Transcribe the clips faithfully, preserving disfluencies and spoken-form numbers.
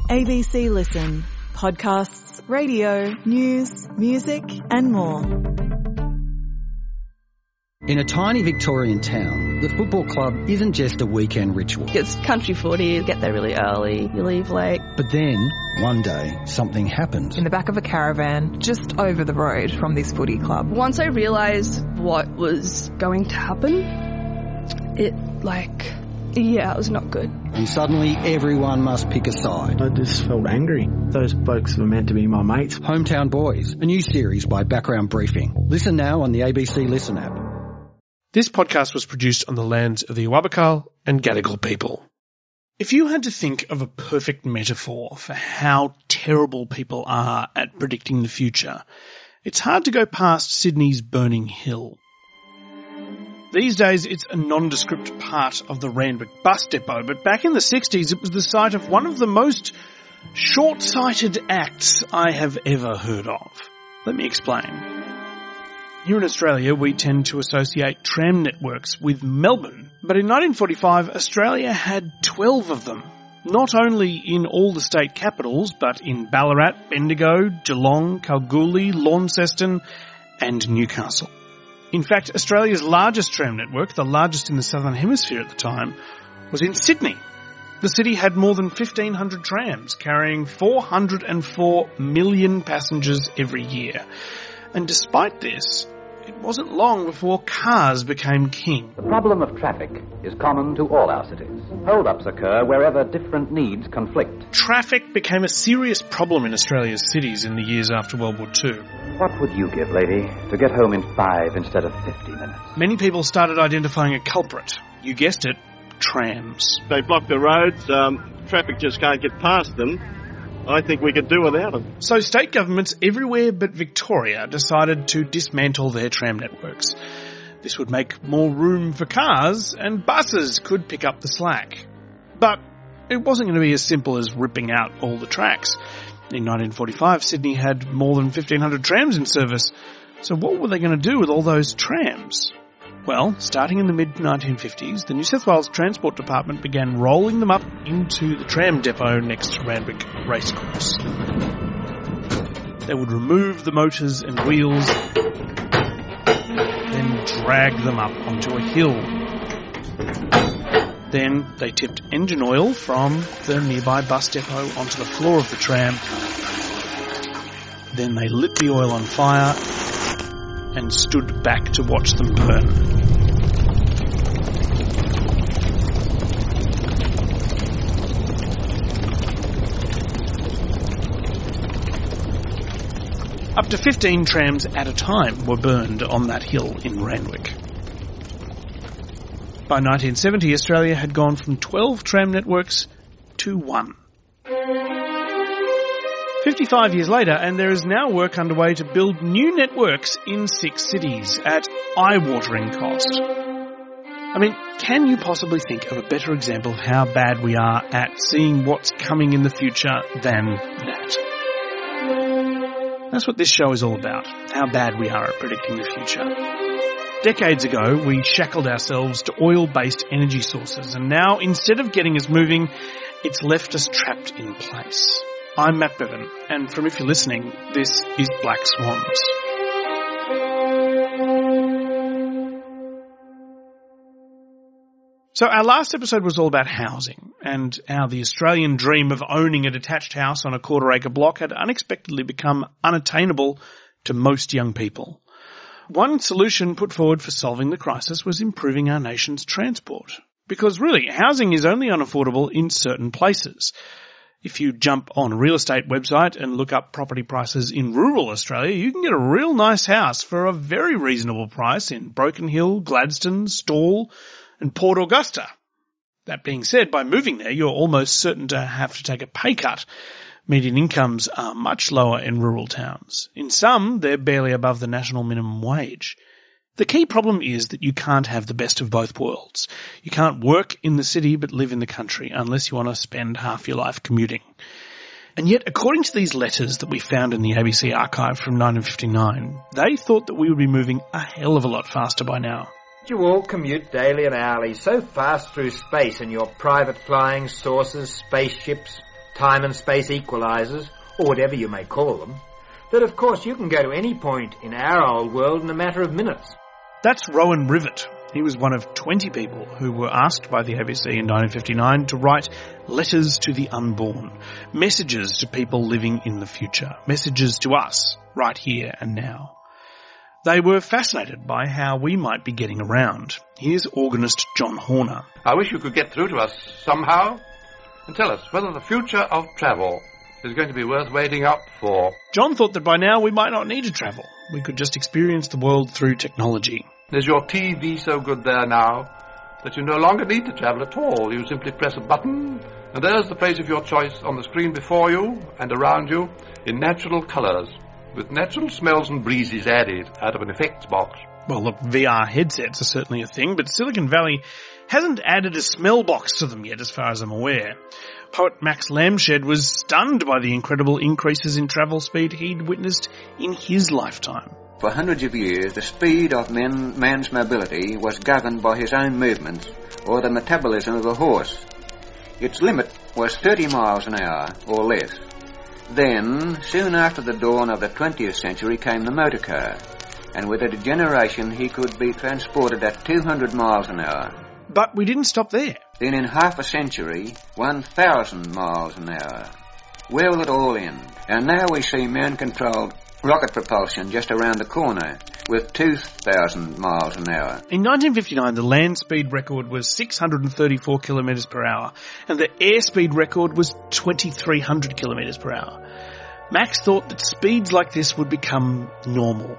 A B C Listen. Podcasts, radio, news, music and more. In a tiny Victorian town, the football club isn't just a weekend ritual. It's country footy, you get there really early, you leave late. But then, one day, something happened. In the back of a caravan, just over the road from this footy club. Once I realised what was going to happen, it, like, yeah, it was not good. And suddenly, everyone must pick a side. I just felt angry. Those blokes were meant to be my mates. Hometown Boys, a new series by Background Briefing. Listen now on the A B C Listen app. This podcast was produced on the lands of the Awabakal and Gadigal people. If you had to think of a perfect metaphor for how terrible people are at predicting the future, it's hard to go past Sydney's Burning Hill. These days, it's a nondescript part of the Randwick bus depot, but back in the sixties, it was the site of one of the most short-sighted acts I have ever heard of. Let me explain. Here in Australia, we tend to associate tram networks with Melbourne, but in nineteen forty-five, Australia had twelve of them. Not only in all the state capitals, but in Ballarat, Bendigo, Geelong, Kalgoorlie, Launceston and Newcastle. In fact, Australia's largest tram network, the largest in the Southern Hemisphere at the time, was in Sydney. The city had more than fifteen hundred trams, carrying four hundred four million passengers every year. And despite this, it wasn't long before cars became king. The problem of traffic is common to all our cities. Hold-ups occur wherever different needs conflict. Traffic became a serious problem in Australia's cities in the years after World War Two. What would you give, lady, to get home in five instead of fifty minutes? Many people started identifying a culprit. You guessed it, trams. They block the roads, um, traffic just can't get past them. I think we could do without them. So state governments everywhere but Victoria decided to dismantle their tram networks. This would make more room for cars and buses could pick up the slack. But it wasn't going to be as simple as ripping out all the tracks. In nineteen forty-five, Sydney had more than fifteen hundred trams in service. So what were they going to do with all those trams? Well, starting in the mid nineteen fifties, the New South Wales Transport Department began rolling them up into the tram depot next to Randwick Racecourse. They would remove the motors and wheels, then drag them up onto a hill. Then they tipped engine oil from the nearby bus depot onto the floor of the tram. Then they lit the oil on fire and stood back to watch them burn. Up to fifteen trams at a time were burned on that hill in Randwick. By nineteen seventy, Australia had gone from twelve tram networks to one. fifty-five years later, and there is now work underway to build new networks in six cities at eye-watering cost. I mean, can you possibly think of a better example of how bad we are at seeing what's coming in the future than that? That's what this show is all about, how bad we are at predicting the future. Decades ago, we shackled ourselves to oil-based energy sources, and now, instead of getting us moving, it's left us trapped in place. I'm Matt Bevan, and from If You're Listening, this is Black Swans. So our last episode was all about housing, and how the Australian dream of owning a detached house on a quarter-acre block had unexpectedly become unattainable to most young people. One solution put forward for solving the crisis was improving our nation's transport. Because really, housing is only unaffordable in certain places. If you jump on a real estate website and look up property prices in rural Australia, you can get a real nice house for a very reasonable price in Broken Hill, Gladstone, Stawell and Port Augusta. That being said, by moving there, you're almost certain to have to take a pay cut. Median incomes are much lower in rural towns. In some, they're barely above the national minimum wage. The key problem is that you can't have the best of both worlds. You can't work in the city but live in the country unless you want to spend half your life commuting. And yet, according to these letters that we found in the A B C archive from nineteen fifty-nine, they thought that we would be moving a hell of a lot faster by now. You all commute daily and hourly so fast through space in your private flying saucers, spaceships, time and space equalizers, or whatever you may call them, that of course you can go to any point in our old world in a matter of minutes. That's Rowan Rivet. He was one of twenty people who were asked by the A B C in nineteen fifty-nine to write letters to the unborn, messages to people living in the future, messages to us right here and now. They were fascinated by how we might be getting around. Here's organist John Horner. I wish you could get through to us somehow and tell us whether the future of travel is going to be worth waiting up for. John thought that by now we might not need to travel. We could just experience the world through technology. Is your T V so good there now that you no longer need to travel at all? You simply press a button and there's the place of your choice on the screen before you and around you in natural colours, with natural smells and breezes added out of an effects box. Well, look, V R headsets are certainly a thing, but Silicon Valley hasn't added a smell box to them yet, as far as I'm aware. Poet Max Lamshed was stunned by the incredible increases in travel speed he'd witnessed in his lifetime. For hundreds of years, the speed of men, man's mobility was governed by his own movements or the metabolism of a horse. Its limit was thirty miles an hour or less. Then, soon after the dawn of the twentieth century, came the motor car, and with a generation he could be transported at two hundred miles an hour. But we didn't stop there. Then in half a century, one thousand miles an hour. Where will it all end? And now we see man-controlled rocket propulsion just around the corner with two thousand miles an hour. In nineteen fifty-nine, the land speed record was six hundred thirty-four kilometres per hour, and the airspeed record was twenty-three hundred kilometres per hour. Max thought that speeds like this would become normal.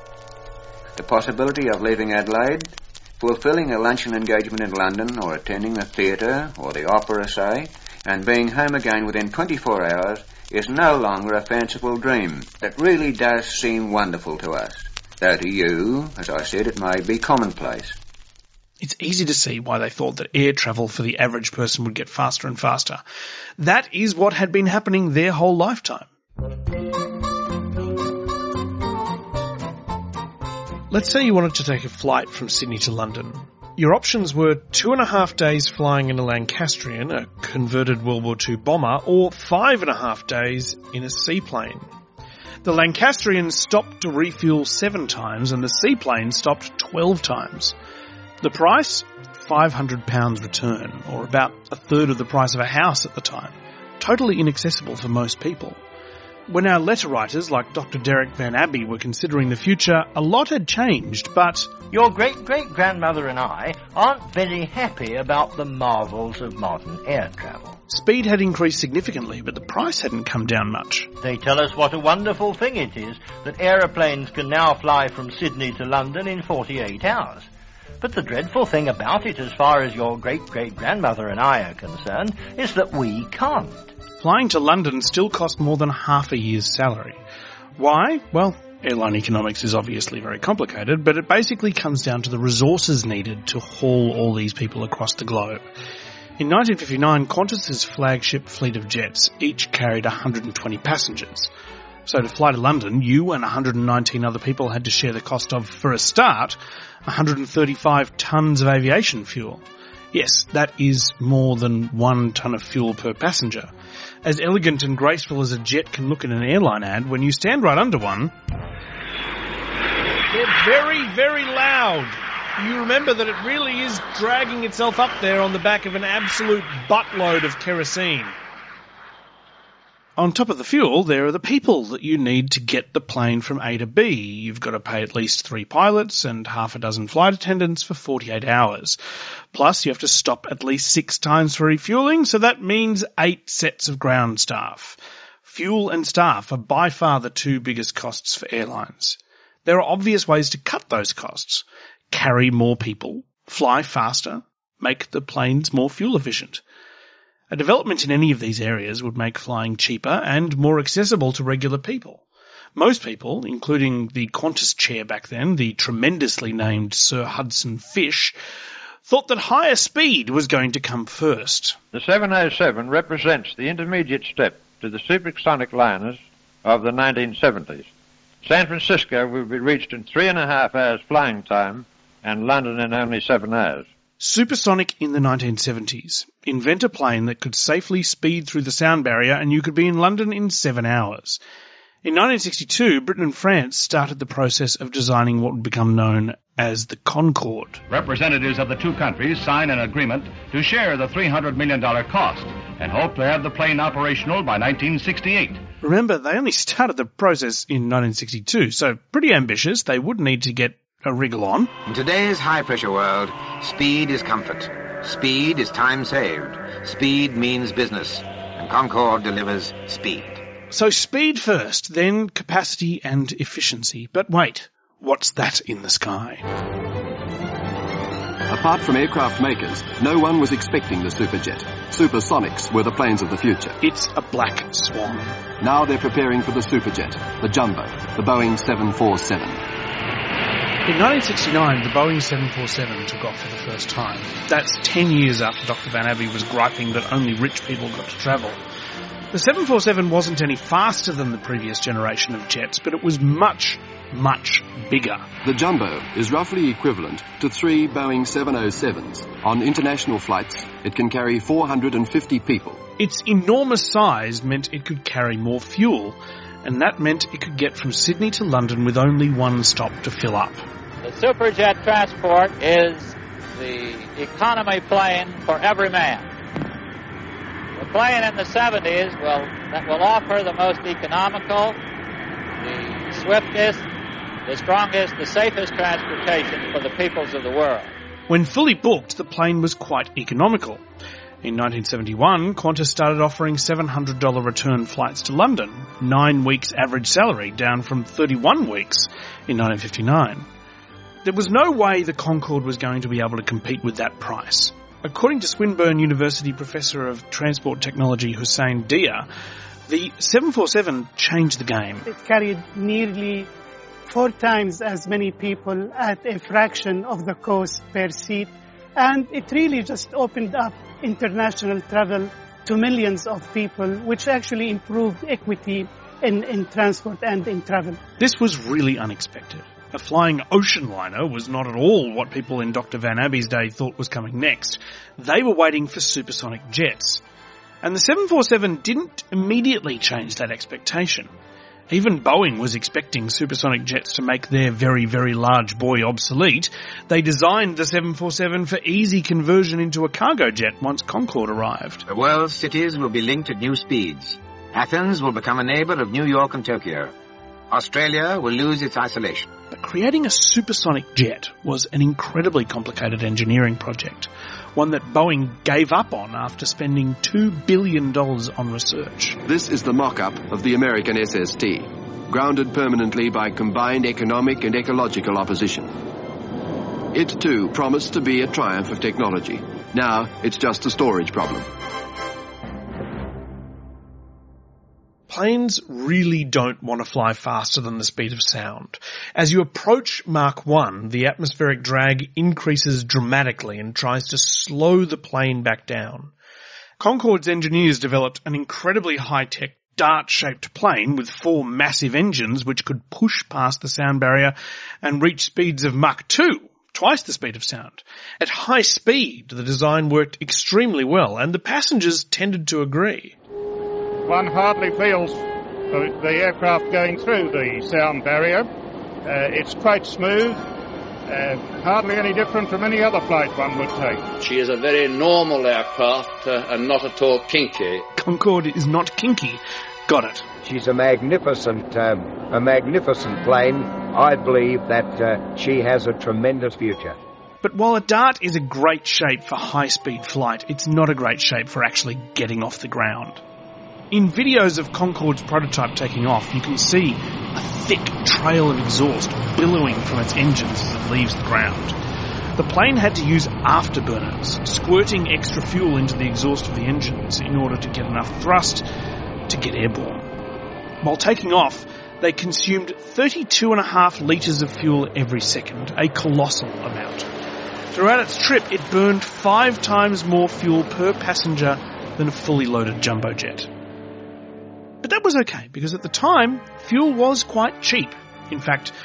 The possibility of leaving Adelaide, fulfilling a luncheon engagement in London, or attending the theatre or the opera, say, and being home again within twenty-four hours is no longer a fanciful dream. It really does seem wonderful to us, though to you, as I said, it may be commonplace. It's easy to see why they thought that air travel for the average person would get faster and faster. That is what had been happening their whole lifetime. Let's say you wanted to take a flight from Sydney to London. Your options were two and a half days flying in a Lancastrian, a converted World War Two bomber, or five and a half days in a seaplane. The Lancastrian stopped to refuel seven times and the seaplane stopped twelve times. The price? five hundred pounds return, or about a third of the price of a house at the time. Totally inaccessible for most people. When our letter writers, like Doctor Derek Van Abbey, were considering the future, a lot had changed, but... Your great-great-grandmother and I aren't very happy about the marvels of modern air travel. Speed had increased significantly, but the price hadn't come down much. They tell us what a wonderful thing it is that aeroplanes can now fly from Sydney to London in forty-eight hours. But the dreadful thing about it, as far as your great-great-grandmother and I are concerned, is that we can't. Flying to London still cost more than half a year's salary. Why? Well, airline economics is obviously very complicated, but it basically comes down to the resources needed to haul all these people across the globe. In nineteen fifty-nine, Qantas's flagship fleet of jets each carried one hundred twenty passengers. So to fly to London, you and one hundred nineteen other people had to share the cost of, for a start, one hundred thirty-five tonnes of aviation fuel. Yes, that is more than one tonne of fuel per passenger. As elegant and graceful as a jet can look in an airline ad, when you stand right under one, they're very, very loud. You remember that it really is dragging itself up there on the back of an absolute buttload of kerosene. On top of the fuel, there are the people that you need to get the plane from A to B. You've got to pay at least three pilots and half a dozen flight attendants for forty-eight hours. Plus, you have to stop at least six times for refueling, so that means eight sets of ground staff. Fuel and staff are by far the two biggest costs for airlines. There are obvious ways to cut those costs. Carry more people, fly faster, make the planes more fuel efficient. A development in any of these areas would make flying cheaper and more accessible to regular people. Most people, including the Qantas chair back then, the tremendously named Sir Hudson Fysh, thought that higher speed was going to come first. The seven oh seven represents the intermediate step to the supersonic liners of the nineteen seventies. San Francisco will be reached in three and a half hours flying time and London in only seven hours. Supersonic in the nineteen seventies. Invent a plane that could safely speed through the sound barrier and you could be in London in seven hours. In nineteen sixty-two, Britain and France started the process of designing what would become known as the Concorde. Representatives of the two countries sign an agreement to share the three hundred million dollars cost and hope to have the plane operational by nineteen sixty-eight. Remember, they only started the process in nineteen sixty-two, so pretty ambitious. They would need to get a wriggle on. In today's high-pressure world, speed is comfort. Speed is time saved. Speed means business. And Concorde delivers speed. So speed first, then capacity and efficiency. But wait, what's that in the sky? Apart from aircraft makers, no one was expecting the Superjet. Supersonics were the planes of the future. It's a black swan. Now they're preparing for the Superjet, the Jumbo, the Boeing seven forty-seven. In nineteen sixty-nine, the Boeing seven forty-seven took off for the first time. That's ten years after Doctor Van Abbe was griping that only rich people got to travel. The seven forty-seven wasn't any faster than the previous generation of jets, but it was much, much bigger. The Jumbo is roughly equivalent to three Boeing seven oh sevens. On international flights, it can carry four hundred fifty people. Its enormous size meant it could carry more fuel, and that meant it could get from Sydney to London with only one stop to fill up. The Superjet transport is the economy plane for every man. The plane in the seventies will, that will offer the most economical, the swiftest, the strongest, the safest transportation for the peoples of the world. When fully booked, the plane was quite economical. In nineteen seventy-one, Qantas started offering seven hundred dollars return flights to London, nine weeks average salary, down from thirty-one weeks in nineteen fifty-nine. There was no way the Concorde was going to be able to compete with that price. According to Swinburne University Professor of Transport Technology Hussein Dia, the seven forty-seven changed the game. It carried nearly four times as many people at a fraction of the cost per seat, and it really just opened up international travel to millions of people, which actually improved equity in, in transport and in travel. This was really unexpected. A flying ocean liner was not at all what people in Doctor Van Abbe's day thought was coming next. They were waiting for supersonic jets. And the seven forty-seven didn't immediately change that expectation. Even Boeing was expecting supersonic jets to make their very, very large boy obsolete. They designed the seven forty-seven for easy conversion into a cargo jet once Concorde arrived. The world's cities will be linked at new speeds. Athens will become a neighbor of New York and Tokyo. Australia will lose its isolation. But creating a supersonic jet was an incredibly complicated engineering project, one that Boeing gave up on after spending two billion dollars on research. This is the mock-up of the American S S T, grounded permanently by combined economic and ecological opposition. It, too, promised to be a triumph of technology. Now, it's just a storage problem. Planes really don't want to fly faster than the speed of sound. As you approach Mach one, the atmospheric drag increases dramatically and tries to slow the plane back down. Concorde's engineers developed an incredibly high-tech dart-shaped plane with four massive engines which could push past the sound barrier and reach speeds of Mach two, twice the speed of sound. At high speed, the design worked extremely well, and the passengers tended to agree. One hardly feels the aircraft going through the sound barrier. Uh, it's quite smooth, uh, hardly any different from any other flight one would take. She is a very normal aircraft uh, and not at all kinky. Concorde is not kinky. Got it. She's a magnificent, um, a magnificent plane. I believe that uh, she has a tremendous future. But while a dart is a great shape for high-speed flight, it's not a great shape for actually getting off the ground. In videos of Concorde's prototype taking off, you can see a thick trail of exhaust billowing from its engines as it leaves the ground. The plane had to use afterburners, squirting extra fuel into the exhaust of the engines in order to get enough thrust to get airborne. While taking off, they consumed thirty-two point five litres of fuel every second, a colossal amount. Throughout its trip, it burned five times more fuel per passenger than a fully loaded jumbo jet. But that was okay, because at the time, fuel was quite cheap. In fact,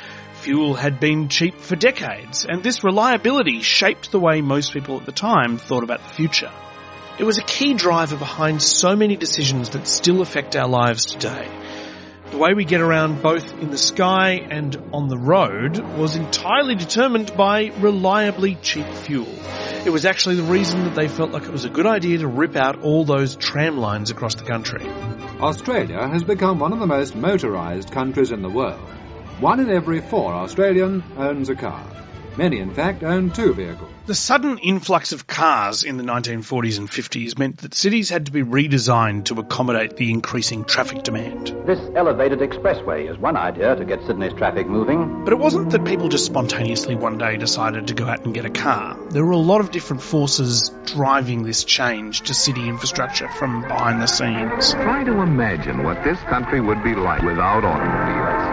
fuel had been cheap for decades, and this reliability shaped the way most people at the time thought about the future. It was a key driver behind so many decisions that still affect our lives today. The way we get around both in the sky and on the road was entirely determined by reliably cheap fuel. It was actually the reason that they felt like it was a good idea to rip out all those tram lines across the country. Australia has become one of the most motorised countries in the world. One in every four Australian owns a car. Many, in fact, own two vehicles. The sudden influx of cars in the nineteen forties and fifties meant that cities had to be redesigned to accommodate the increasing traffic demand. This elevated expressway is one idea to get Sydney's traffic moving. But it wasn't that people just spontaneously one day decided to go out and get a car. There were a lot of different forces driving this change to city infrastructure from behind the scenes. Try to imagine what this country would be like without automobiles.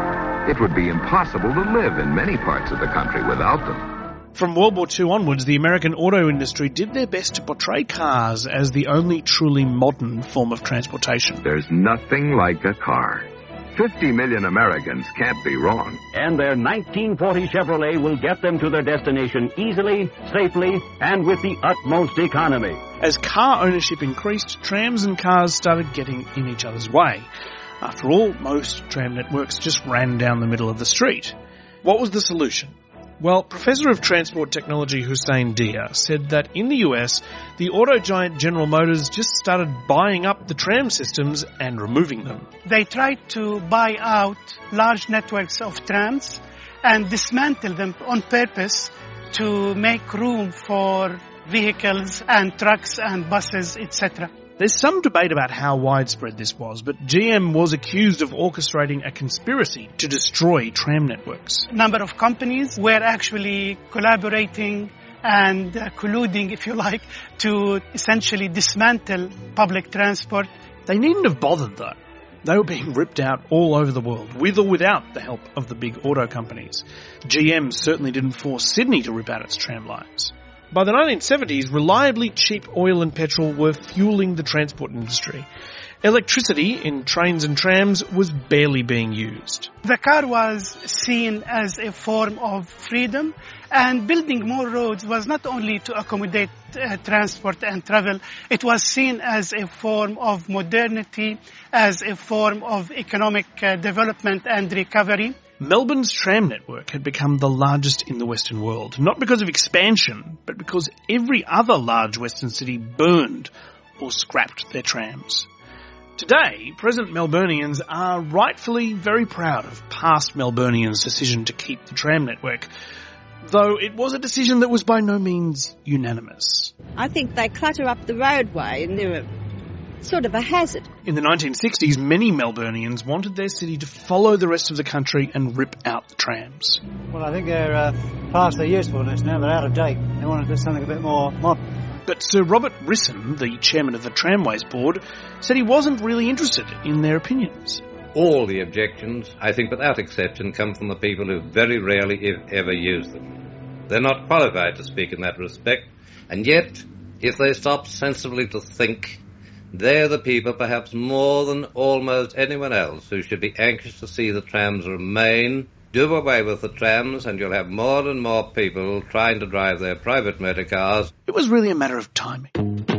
It would be impossible to live in many parts of the country without them. From World War Two onwards, the American auto industry did their best to portray cars as the only truly modern form of transportation. There's nothing like a car. fifty million Americans can't be wrong. And their nineteen forty Chevrolet will get them to their destination easily, safely, and with the utmost economy. As car ownership increased, trams and cars started getting in each other's way. After all, most tram networks just ran down the middle of the street. What was the solution? Well, Professor of Transport Technology Hussein Dia said that in the U S, the auto giant General Motors just started buying up the tram systems and removing them. They tried to buy out large networks of trams and dismantle them on purpose to make room for vehicles and trucks and buses, et cetera. There's some debate about how widespread this was, but G M was accused of orchestrating a conspiracy to destroy tram networks. A number of companies were actually collaborating and uh, colluding, if you like, to essentially dismantle public transport. They needn't have bothered, though. They were being ripped out all over the world, with or without the help of the big auto companies. G M certainly didn't force Sydney to rip out its tram lines. By the nineteen seventies, reliably cheap oil and petrol were fueling the transport industry. Electricity in trains and trams was barely being used. The car was seen as a form of freedom, and building more roads was not only to accommodate uh, transport and travel, it was seen as a form of modernity, as a form of economic uh, development and recovery. Melbourne's tram network had become the largest in the Western world, not because of expansion, but because every other large Western city burned or scrapped their trams. Today, present Melburnians are rightfully very proud of past Melburnians' decision to keep the tram network, though it was a decision that was by no means unanimous. I think they clutter up the roadway and they're a, sort of a hazard. In the nineteen sixties, many Melburnians wanted their city to follow the rest of the country and rip out the trams. Well, I think they're uh, past their usefulness now. They're out of date. They want to do something a bit more modern. But Sir Robert Risson, the chairman of the Tramways Board, said he wasn't really interested in their opinions. All the objections, I think without exception, come from the people who very rarely, if ever, use them. They're not qualified to speak in that respect, and yet, if they stop sensibly to think, they're the people, perhaps more than almost anyone else, who should be anxious to see the trams remain. Do away with the trams and you'll have more and more people trying to drive their private motor cars. It was really a matter of timing.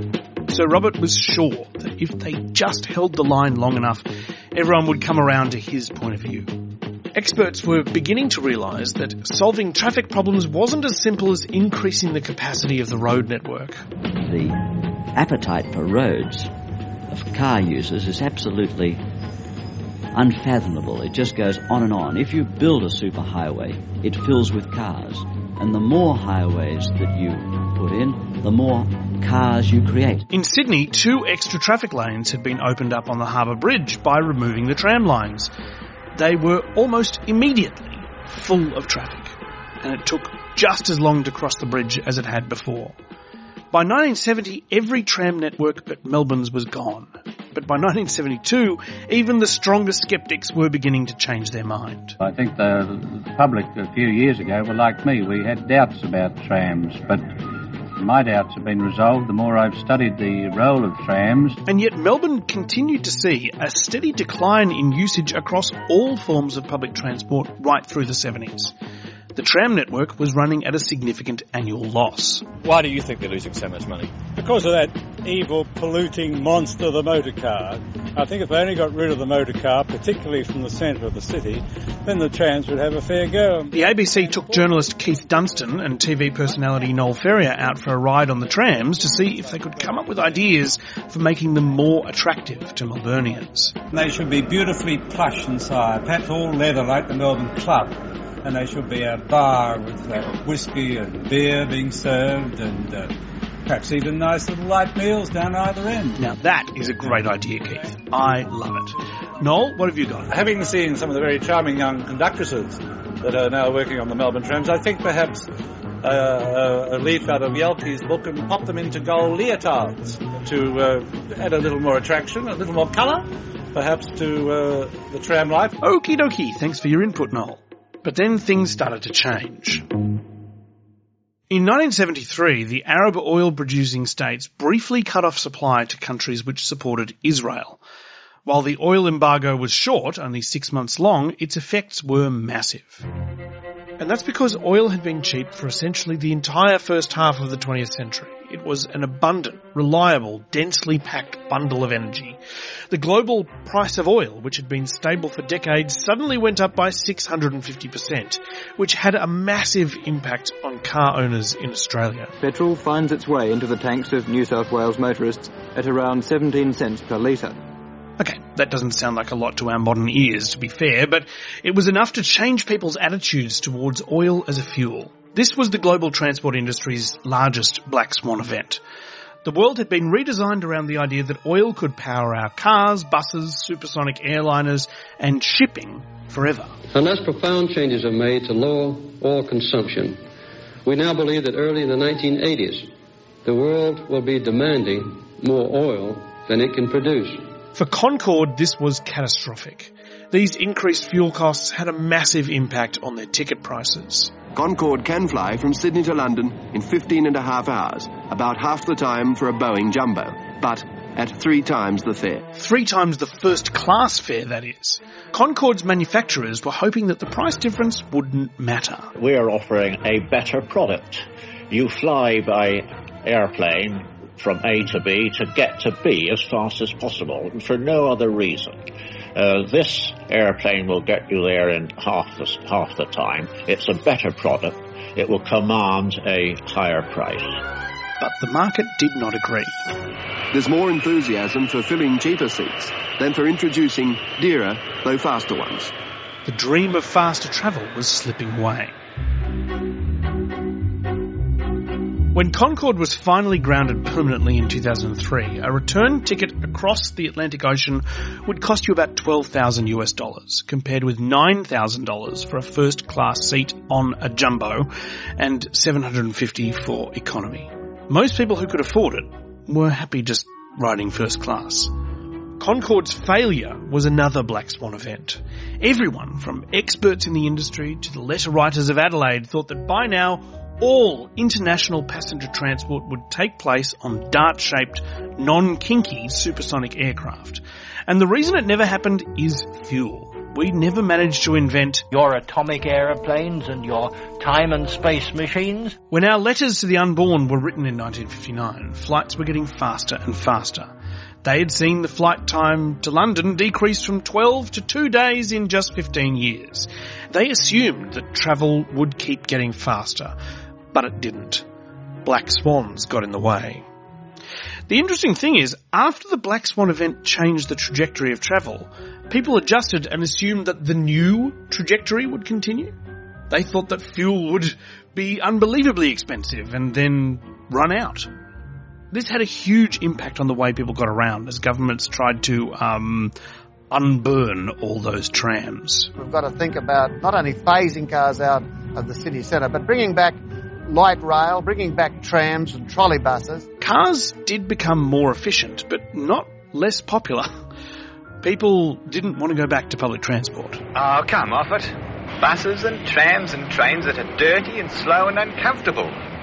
Sir Robert was sure that if they just held the line long enough, everyone would come around to his point of view. Experts were beginning to realise that solving traffic problems wasn't as simple as increasing the capacity of the road network. The appetite for roads of car users is absolutely unfathomable. It just goes on and on. If you build a superhighway, it fills with cars. And the more highways that you put in, the more cars you create. In Sydney, two extra traffic lanes had been opened up on the Harbour Bridge by removing the tram lines. They were almost immediately full of traffic, and it took just as long to cross the bridge as it had before. By nineteen seventy, every tram network but Melbourne's was gone. But by nineteen seventy-two, even the strongest sceptics were beginning to change their mind. I think the, the public a few years ago were like me. We had doubts about trams, but My doubts have been resolved the more I've studied the role of trams. And yet Melbourne continued to see a steady decline in usage across all forms of public transport right through the seventies. The tram network was running at a significant annual loss. Why do you think they're losing so much money? Because of that evil, polluting monster, the motor car. I think if they only got rid of the motor car, particularly from the centre of the city, then the trams would have a fair go. The A B C took journalist Keith Dunstan and T V personality Noel Ferrier out for a ride on the trams to see if they could come up with ideas for making them more attractive to Melburnians. They should be beautifully plush inside, perhaps all leather like the Melbourne Club. And there should be a bar with uh, whiskey and beer being served and uh, perhaps even nice little light meals down either end. Now that is a great idea, Keith. I love it. Noel, what have you got? Having seen some of the very charming young conductresses that are now working on the Melbourne trams, I think perhaps uh, a leaf out of Yelke's book and pop them into gold leotards to uh, add a little more attraction, a little more colour, perhaps to uh, the tram life. Okie dokie. Thanks for your input, Noel. But then things started to change. In nineteen seventy-three, the Arab oil-producing states briefly cut off supply to countries which supported Israel. While the oil embargo was short, only six months long, its effects were massive. And that's because oil had been cheap for essentially the entire first half of the twentieth century. It was an abundant, reliable, densely packed bundle of energy. The global price of oil, which had been stable for decades, suddenly went up by six hundred fifty percent, which had a massive impact on car owners in Australia. Petrol finds its way into the tanks of New South Wales motorists at around seventeen cents per litre. Okay, that doesn't sound like a lot to our modern ears, to be fair, but it was enough to change people's attitudes towards oil as a fuel. This was the global transport industry's largest black swan event. The world had been redesigned around the idea that oil could power our cars, buses, supersonic airliners, and shipping forever. Unless profound changes are made to lower oil consumption, we now believe that early in the nineteen eighties, the world will be demanding more oil than it can produce. For Concorde, this was catastrophic. These increased fuel costs had a massive impact on their ticket prices. Concorde can fly from Sydney to London in fifteen and a half hours, about half the time for a Boeing Jumbo, but at three times the fare. Three times the first class fare, that is. Concorde's manufacturers were hoping that the price difference wouldn't matter. We are offering a better product. You fly by airplane from A to B to get to B as fast as possible, for no other reason. Uh, this airplane will get you there in half the, half the time. It's a better product. It will command a higher price. But the market did not agree. There's more enthusiasm for filling cheaper seats than for introducing dearer, though faster ones. The dream of faster travel was slipping away. When Concorde was finally grounded permanently in two thousand three, a return ticket across the Atlantic Ocean would cost you about twelve thousand US dollars, compared with nine thousand dollars for a first-class seat on a jumbo and seven hundred fifty dollars for economy. Most people who could afford it were happy just riding first class. Concorde's failure was another black swan event. Everyone, from experts in the industry to the letter writers of Adelaide, thought that by now all international passenger transport would take place on dart-shaped, non-kinky supersonic aircraft. And the reason it never happened is fuel. We never managed to invent your atomic aeroplanes and your time and space machines. When our letters to the unborn were written in nineteen fifty-nine, flights were getting faster and faster. They had seen the flight time to London decrease from twelve to two days in just fifteen years. They assumed that travel would keep getting faster, but it didn't. Black swans got in the way. The interesting thing is, after the Black Swan event changed the trajectory of travel, people adjusted and assumed that the new trajectory would continue. They thought that fuel would be unbelievably expensive and then run out. This had a huge impact on the way people got around as governments tried to um, unburn all those trams. We've got to think about not only phasing cars out of the city centre, but bringing back light rail, bringing back trams and trolley buses. Cars did become more efficient, but not less popular. People didn't want to go back to public transport. Oh, come off it. Buses and trams and trains that are dirty and slow and uncomfortable.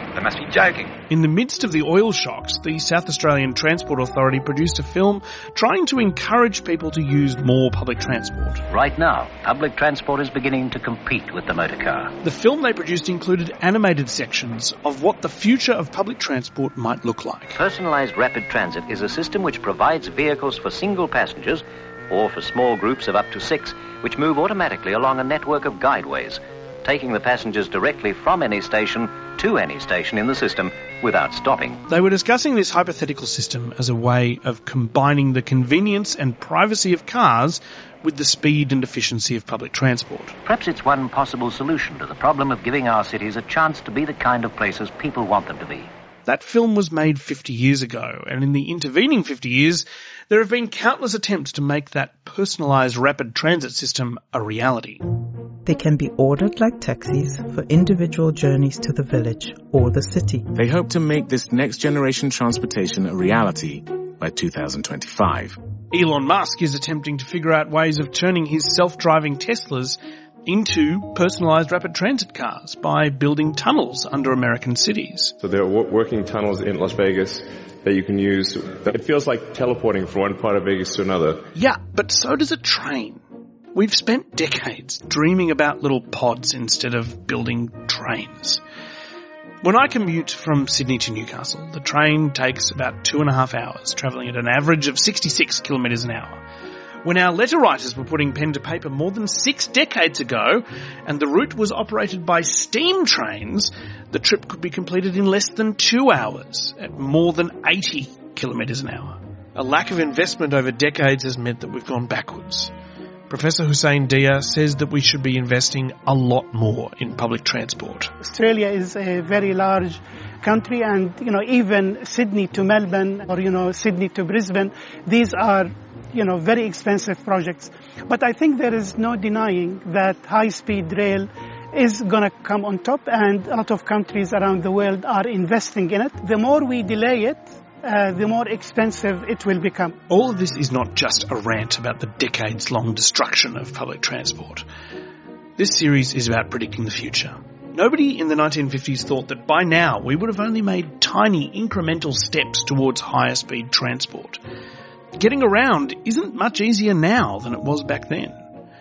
They must be joking. In the midst of the oil shocks, the South Australian Transport Authority produced a film trying to encourage people to use more public transport. Right now, public transport is beginning to compete with the motor car. The film they produced included animated sections of what the future of public transport might look like. Personalised rapid transit is a system which provides vehicles for single passengers or for small groups of up to six, which move automatically along a network of guideways, taking the passengers directly from any station to any station in the system without stopping. They were discussing this hypothetical system as a way of combining the convenience and privacy of cars with the speed and efficiency of public transport. Perhaps it's one possible solution to the problem of giving our cities a chance to be the kind of places people want them to be. That film was made fifty years ago, and in the intervening fifty years, there have been countless attempts to make that personalised rapid transit system a reality. They can be ordered like taxis for individual journeys to the village or the city. They hope to make this next generation transportation a reality by two thousand twenty-five. Elon Musk is attempting to figure out ways of turning his self-driving Teslas into personalised rapid transit cars by building tunnels under American cities. So there are working tunnels in Las Vegas that you can use. It feels like teleporting from one part of Vegas to another. Yeah, but so does a train. We've spent decades dreaming about little pods instead of building trains. When I commute from Sydney to Newcastle, the train takes about two and a half hours, travelling at an average of sixty-six kilometres an hour. When our letter writers were putting pen to paper more than six decades ago, and the route was operated by steam trains, the trip could be completed in less than two hours at more than eighty kilometres an hour. A lack of investment over decades has meant that we've gone backwards. Professor Hussein Dia says that we should be investing a lot more in public transport. Australia is a very large country, and, you know, even Sydney to Melbourne or, you know, Sydney to Brisbane, these are, you know, very expensive projects. But I think there is no denying that high-speed rail is going to come on top, and a lot of countries around the world are investing in it. The more we delay it, Uh, the more expensive it will become. All of this is not just a rant about the decades-long destruction of public transport. This series is about predicting the future. Nobody in the nineteen fifties thought that by now we would have only made tiny incremental steps towards higher speed transport. Getting around isn't much easier now than it was back then.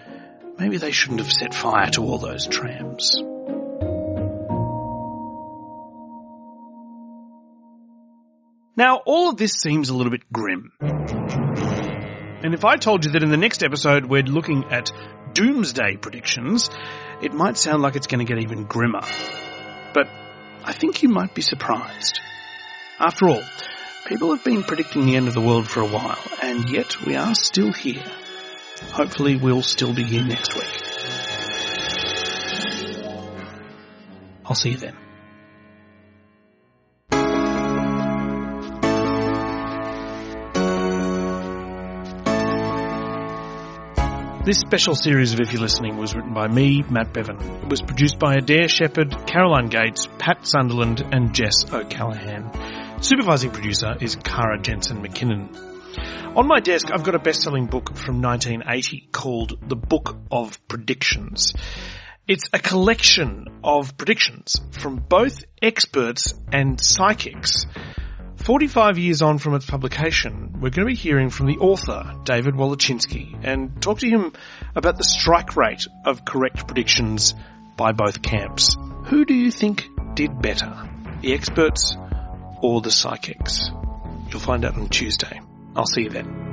Maybe they shouldn't have set fire to all those trams. Now, all of this seems a little bit grim. And if I told you that in the next episode we're looking at doomsday predictions, it might sound like it's going to get even grimmer. But I think you might be surprised. After all, people have been predicting the end of the world for a while, and yet we are still here. Hopefully we'll still be here next week. I'll see you then. This special series of If You're Listening was written by me, Matt Bevan. It was produced by Adair Shepherd, Caroline Gates, Pat Sunderland and Jess O'Callaghan. Supervising producer is Cara Jensen McKinnon. On my desk, I've got a best-selling book from nineteen eighty called The Book of Predictions. It's a collection of predictions from both experts and psychics. forty-five years on from its publication, we're going to be hearing from the author, David Wolochinsky, and talk to him about the strike rate of correct predictions by both camps. Who do you think did better, the experts or the psychics? You'll find out on Tuesday. I'll see you then.